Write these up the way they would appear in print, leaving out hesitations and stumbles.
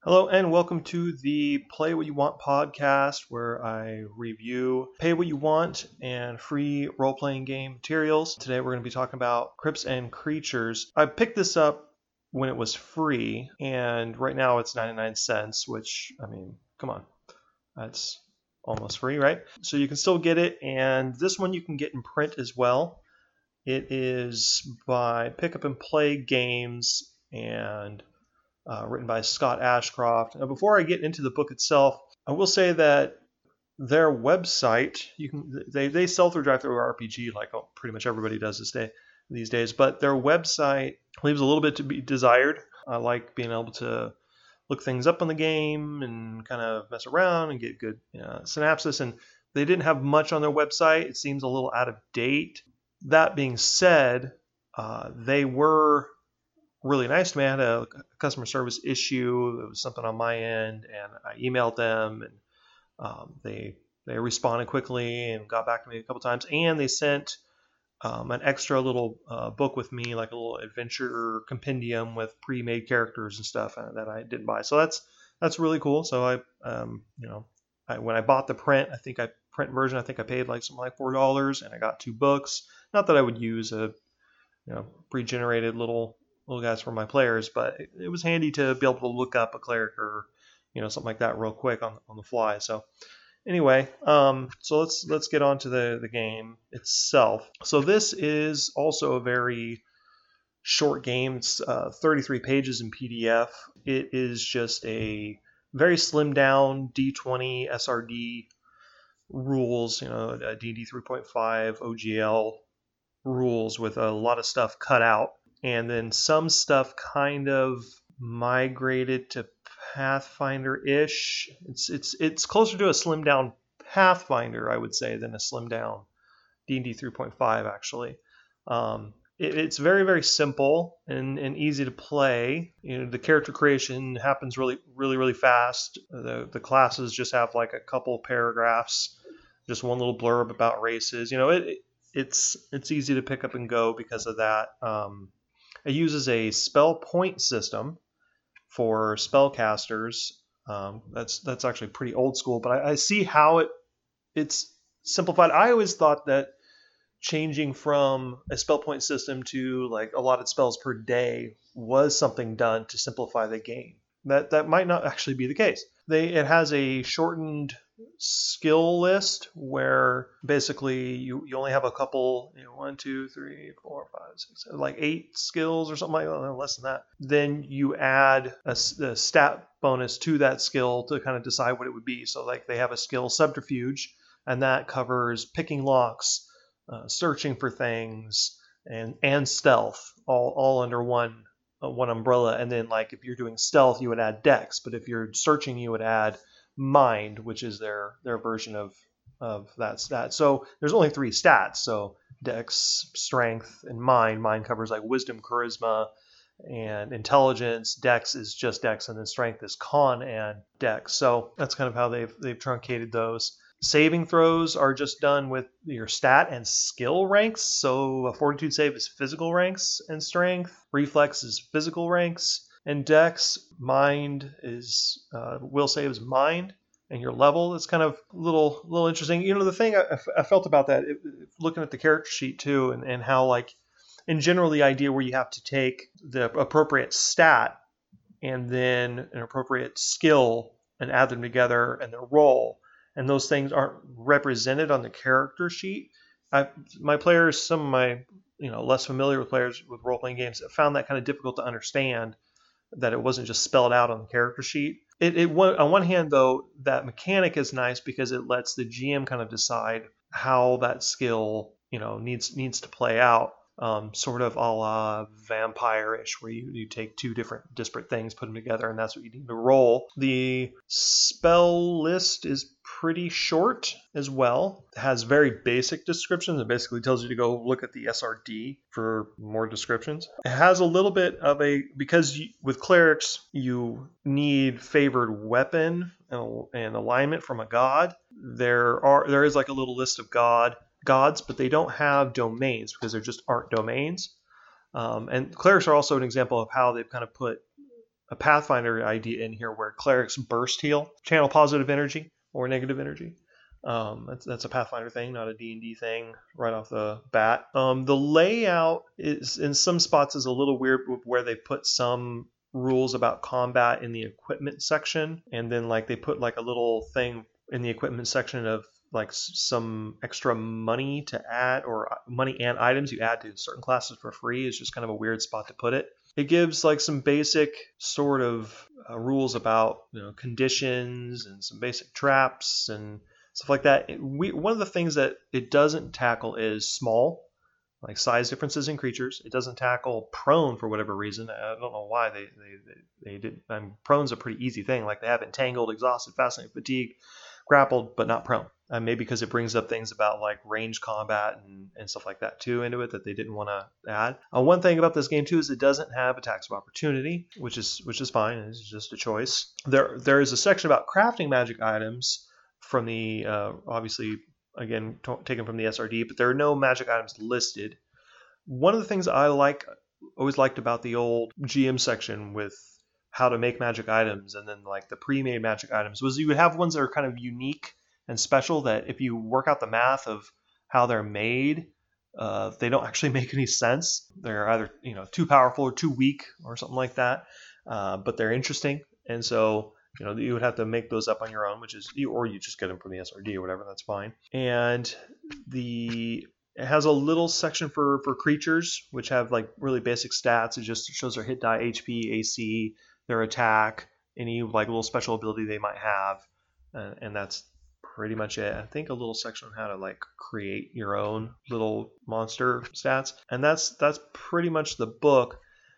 Hello and welcome to the Play What You Want podcast, where I review Pay What You Want and free role-playing game materials. Today we're going to be talking about Crypts and Creatures. I picked this up when it was free, and right now it's 99 cents, which, I mean, come on, that's almost free, right? So you can still get it, and this one you can get in print as well. It is by Pick Up and Play Games, and written by Scott Ashcroft. Now, before I get into the book itself, I will say that their website, they sell through DriveThruRPG like pretty much everybody does these days, but their website leaves a little bit to be desired. I like being able to look things up on the game and kind of mess around and get good synopsis, and they didn't have much on their website. It seems a little out of date. That being said, they were really nice to me. I had a customer service issue. It was something on my end, and I emailed them, and they responded quickly and got back to me a couple times. And they sent an extra little book with me, like a little adventure compendium with pre-made characters and stuff that I didn't buy. So that's really cool. So when I bought the print version, I think I paid like something like $4, and I got 2 books. Not that I would use a pre-generated little guys for my players, but it was handy to be able to look up a cleric or something like that real quick on the fly. So anyway, so let's get on to the game itself. So this is also a very short game. It's 33 pages in PDF. It is just a very slimmed down D20 SRD rules, D&D 3.5 OGL rules with a lot of stuff cut out. And then some stuff kind of migrated to Pathfinder-ish. It's closer to a slimmed down Pathfinder, I would say, than a slimmed down D&D 3.5 actually. It's very, very simple and easy to play. The character creation happens really, really, really fast. The classes just have like a couple paragraphs, just one little blurb about races. It's easy to pick up and go because of that. It uses a spell point system for spellcasters. That's actually pretty old school, but I see how it's simplified. I always thought that changing from a spell point system to like allotted spells per day was something done to simplify the game. That might not actually be the case. It has a shortened skill list where basically you only have a couple, 1, 2, 3, 4, 5, 6, 7, like 8 skills or something like that, less than that. Then you add a stat bonus to that skill to kind of decide what it would be. So like they have a skill subterfuge, and that covers picking locks, searching for things, and stealth all under one umbrella. And then like if you're doing stealth, you would add dex, but if you're searching, you would add mind, which is their version of that stat. So there's only 3 stats. So dex, strength, and mind. Mind covers like wisdom, charisma, and intelligence. Dex is just dex, and then strength is con and dex. So that's kind of how they've truncated those. Saving throws are just done with your stat and skill ranks. So a fortitude save is physical ranks and strength. Reflex is physical ranks and dex. Mind is will save is mind and your level. It's kind of a little interesting. The thing I felt about that, looking at the character sheet too, and how like in general the idea where you have to take the appropriate stat and then an appropriate skill and add them together and their role. And those things aren't represented on the character sheet. My players, some of my less familiar with players with role-playing games, found that kind of difficult to understand, that it wasn't just spelled out on the character sheet. On one hand, though, that mechanic is nice because it lets the GM kind of decide how that skill needs to play out. Sort of a la vampire-ish, where you take 2 different disparate things, put them together, and that's what you need to roll. The spell list is pretty short as well. It has very basic descriptions. It basically tells you to go look at the SRD for more descriptions. It has a little bit of because with clerics, you need favored weapon and alignment from a god. There is like a little list of gods, but they don't have domains because there just aren't domains. And clerics are also an example of how they've kind of put a Pathfinder idea in here where clerics burst heal, channel positive energy or negative energy. That's a Pathfinder thing, not a D&D thing right off the bat. The layout is in some spots is a little weird where they put some rules about combat in the equipment section, and then like they put like a little thing in the equipment section of like some extra money to add, or money and items you add to certain classes for free. Is just kind of a weird spot to put it. It gives like some basic sort of rules about conditions and some basic traps and stuff like that. One of the things that it doesn't tackle is small, like size differences in creatures. It doesn't tackle prone for whatever reason. I don't know why they did. Prone's a pretty easy thing. Like they have entangled, exhausted, fascinated, fatigued, grappled, but not prone. Maybe because it brings up things about like range combat and stuff like that too into it that they didn't want to add. One thing about this game too is it doesn't have attacks of opportunity, which is fine. It's just a choice. There is a section about crafting magic items from the obviously again taken from the SRD, but there are no magic items listed. One of the things I always liked about the old GM section with how to make magic items and then like the pre-made magic items was you would have ones that are kind of unique and special that if you work out the math of how they're made, they don't actually make any sense. They're either too powerful or too weak or something like that, but they're interesting, and so you would have to make those up on your own, or you just get them from the SRD or whatever. That's fine. And it has a little section for creatures which have like really basic stats. It just shows their hit die, HP, AC, their attack, any like little special ability they might have, and that's pretty much it. I think a little section on how to like create your own little monster stats, and that's pretty much the book.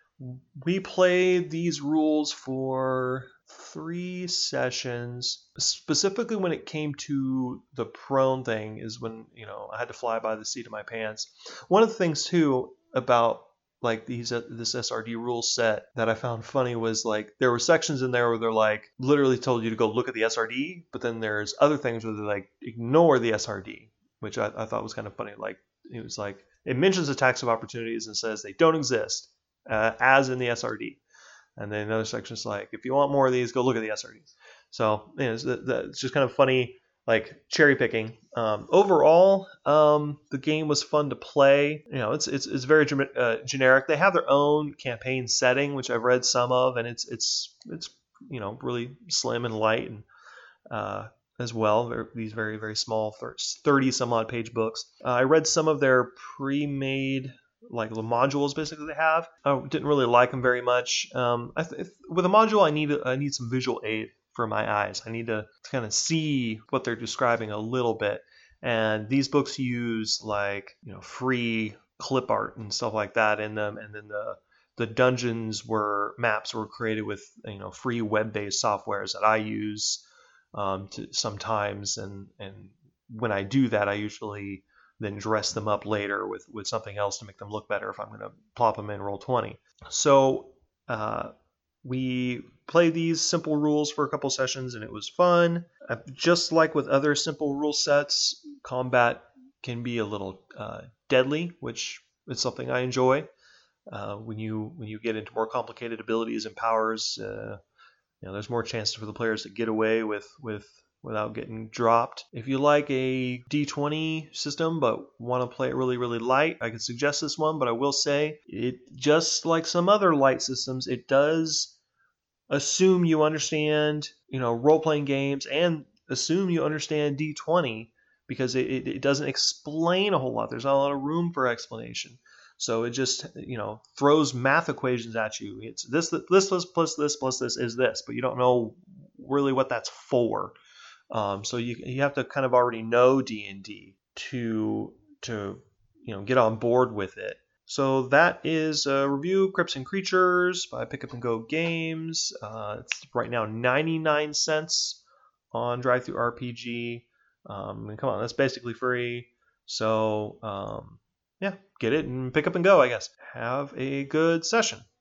We played these rules for 3 sessions. Specifically when it came to the prone thing is when I had to fly by the seat of my pants. One of the things too about like this SRD rule set that I found funny was like there were sections in there where they're like literally told you to go look at the SRD, but then there's other things where they're like ignore the SRD, which I thought was kind of funny. Like it was like it mentions attacks of opportunities and says they don't exist as in the SRD, and then another section is like if you want more of these, go look at the SRD. So it's just kind of funny, like cherry picking. Overall, the game was fun to play. It's very generic. They have their own campaign setting, which I've read some of, and it's really slim and light, and as well. They're these very very small 30 some odd page books. I read some of their pre-made like the modules basically they have. I didn't really like them very much. With a module, I need some visual aid for my eyes. I need to kind of see what they're describing a little bit. And these books use like free clip art and stuff like that in them, and then the dungeons maps were created with free web-based softwares that I use sometimes, and when I do that, I usually then dress them up later with something else to make them look better if I'm going to plop them in Roll20. So we played these simple rules for a couple sessions, and it was fun. Just like with other simple rule sets, combat can be a little deadly, which is something I enjoy. When you get into more complicated abilities and powers, there's more chances for the players to get away without getting dropped. If you like a D20 system but want to play it really, really light, I could suggest this one, but I will say it, just like some other light systems, it does assume you understand, role-playing games and assume you understand D20 because it doesn't explain a whole lot. There's not a lot of room for explanation. So it just, throws math equations at you. It's this plus this is this, but you don't know really what that's for. So you have to kind of already know D&D to get on board with it. So that is a review, Crypts and Creatures by Pick Up and Go Games. It's right now 99 cents on DriveThruRPG. Come on, that's basically free. So yeah, get it and pick up and go, I guess. Have a good session.